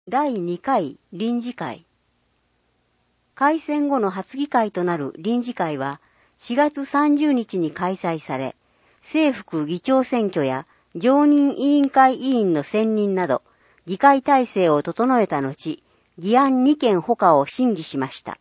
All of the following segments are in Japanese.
第2回臨時会。改選後の初議会となる臨時会は4月30日に開催され、正副議長選挙や常任委員会委員の選任など、議会体制を整えた後、議案2件他を審議しました。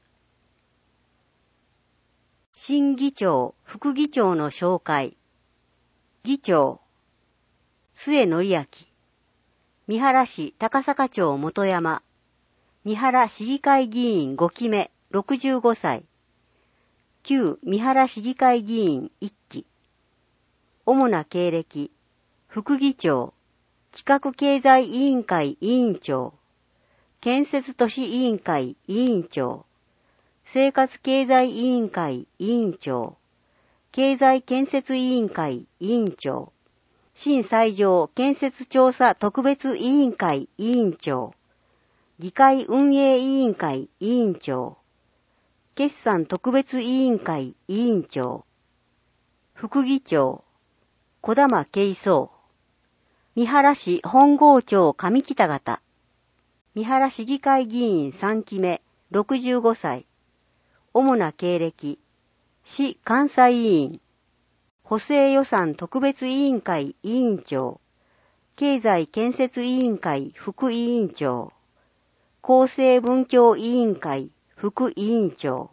新議長、副議長の紹介。議長、末則明。三原市高坂町元山。三原市議会議員5期目、65歳。旧三原市議会議員1期。主な経歴。副議長。企画経済委員会委員長。建設都市委員会委員長。生活経済委員会委員長。経済建設委員会委員長。新西条建設調査特別委員会委員長。議会運営委員会委員長。決算特別委員会委員長。副議長。小玉慶宗。三原市本郷町上北方。三原市議会議員3期目、65歳。主な経歴。市監査委員。補正予算特別委員会委員長。経済建設委員会副委員長。厚生文教委員会副委員長。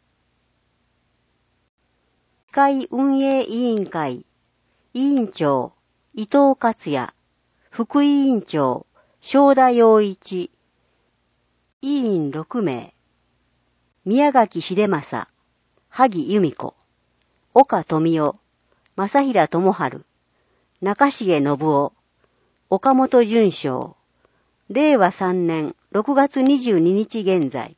議会運営委員会委員長伊藤克也。副委員長正田洋一。委員6名。宮垣秀正、萩由美子、岡富夫、正平智春、中重信夫、岡本淳章、令和3年6月22日現在。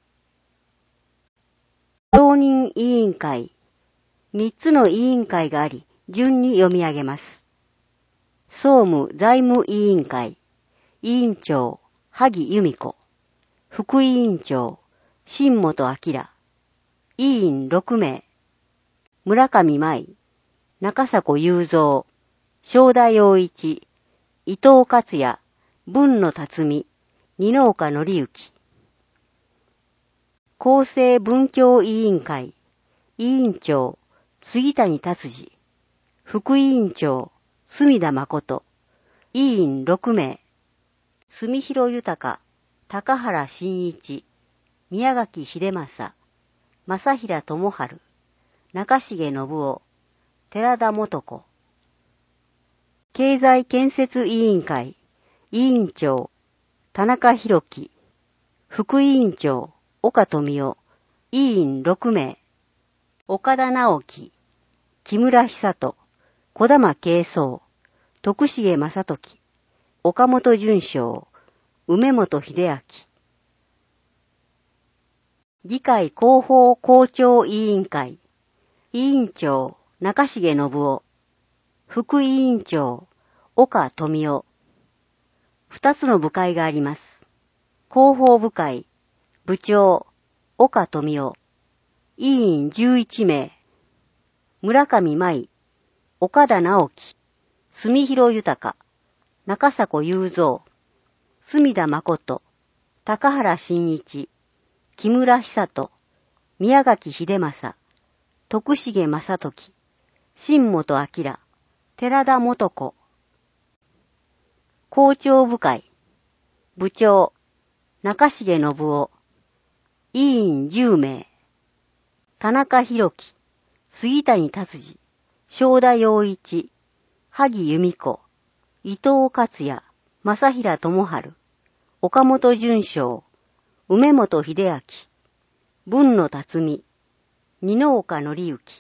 常任委員会。3つの委員会があり、順に読み上げます。総務財務委員会。委員長、萩由美子。副委員長、新本明。委員6名。村上舞、中迫雄三、正田洋一、伊藤克也、文野辰巳、二岡則之。厚生文教委員会。委員長、杉谷達治。副委員長、隅田誠。委員6名。住広豊、高原真一。宮垣秀正、正平智春、中重信夫、寺田素子。経済建設委員会。委員長、田中裕樹。副委員長、岡富夫。委員6名。岡田直樹、木村久人、小玉慶宗、徳重正時、岡本淳章、梅本秀明。議会広報校長委員会。委員長、中重信夫。副委員長、岡富夫。2つの部会があります。広報部会。部長、岡富夫。委員11名。村上舞、岡田直樹、住広豊、中迫雄三、隅田誠、高原真一、木村久人、宮垣秀正、徳重正時、新本明、寺田素子。校長部会。部長、中重信夫。委員10名。田中裕樹、杉谷達治、正田洋一、萩由美子、伊藤克也、正平智春、岡本淳章、梅本秀明、文野辰巳、二岡則之。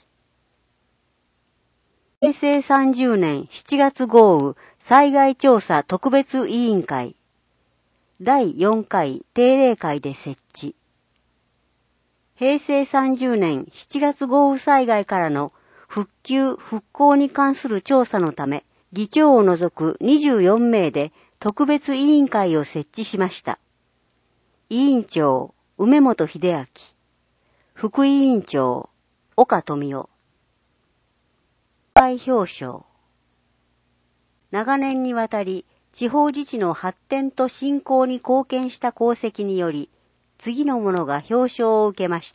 平成30年7月豪雨災害調査特別委員会。第4回定例会で設置。平成30年7月豪雨災害からの復旧・復興に関する調査のため、議長を除く24名で特別委員会を設置しました。委員長、梅本秀明。副委員長、岡富夫。会表彰。長年にわたり地方自治の発展と振興に貢献した功績により、次の者が表彰を受けました。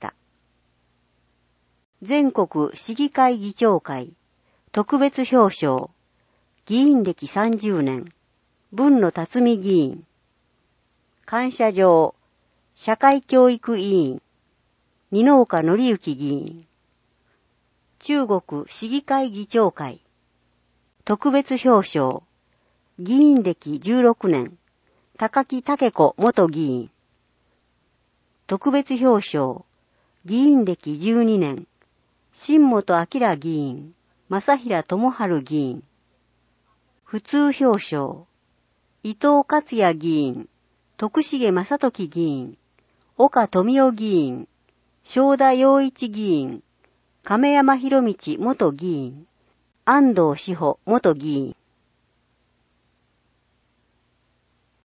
全国市議会議長会、特別表彰、議員歴30年、文野辰巳議員。感謝状、社会教育委員、二之岡則之議員。中国市議会議長会、特別表彰、議員歴16年、高木武子元議員。特別表彰、議員歴12年、新本明議員、正平智春議員。普通表彰、伊藤克也議員、徳重正時議員、岡富夫議員、正田洋一議員、亀山博道元議員、安藤志保元議員。